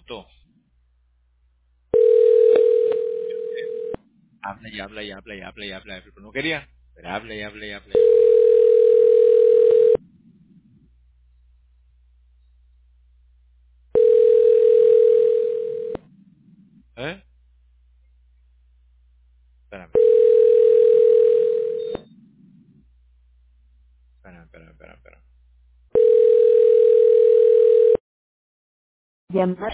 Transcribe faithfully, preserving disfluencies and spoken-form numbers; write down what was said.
minuto. Habla y habla y habla y habla y habla. Pero no quería. Pero habla y habla y habla. y habla. ¿Eh? Espérame. Espérame, espérame, espérame. espérame. Llamar